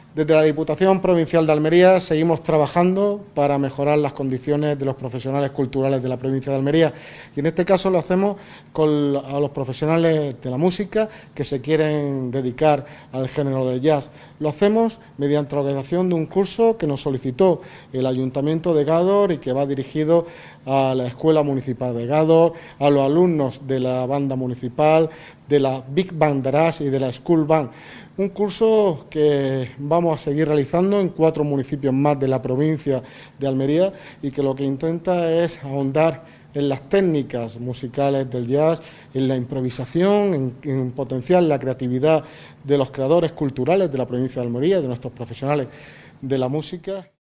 Desde la Diputación Provincial de Almería seguimos trabajando para mejorar las condiciones de los profesionales culturales de la provincia de Almería y en este caso lo hacemos a los profesionales de la música que se quieren dedicar al género del jazz. Lo hacemos mediante la organización de un curso que nos solicitó el Ayuntamiento de Gádor y que va dirigido a la Escuela Municipal de Gádor, a los alumnos de la banda municipal, de la Big Band Garage y de la School Band. Un curso que vamos a seguir realizando en 4 municipios más de la provincia de Almería y que lo que intenta es ahondar en las técnicas musicales del jazz, en la improvisación, en potenciar la creatividad de los creadores culturales de la provincia de Almería, de nuestros profesionales de la música.